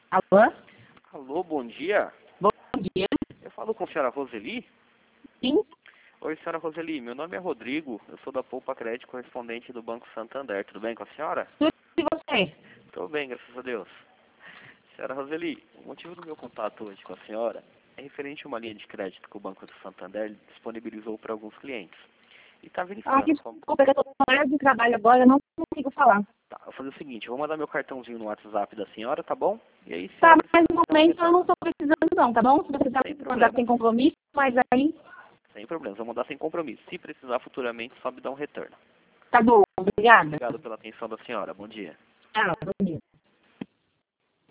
Alô? Alô, bom dia. Bom dia. Eu falo com a senhora Roseli? Sim. Oi, senhora Roseli, meu nome é Rodrigo, eu sou da Poupa Crédito, correspondente do Banco Santander. Tudo bem com a senhora? Tudo e você? Estou bem, graças a Deus. Senhora Roseli, o motivo do meu contato hoje com a senhora é referente a uma linha de crédito que o Banco do Santander disponibilizou para alguns clientes. E está verificando como... Desculpa, eu estou com horário de trabalho agora, eu não consigo falar. Tá, eu vou fazer o seguinte, eu vou mandar meu cartãozinho no WhatsApp da senhora, tá bom? E aí, Tá, senhora... mas no momento eu não estou precisando não, tá bom? Se você Sem quiser mandar problema. sem compromisso, mas aí... Sem problemas, vou mandar sem compromisso. Se precisar futuramente, só me dá um retorno. Tá bom, obrigada. Obrigado pela atenção da senhora. Bom dia. Tchau, bom dia.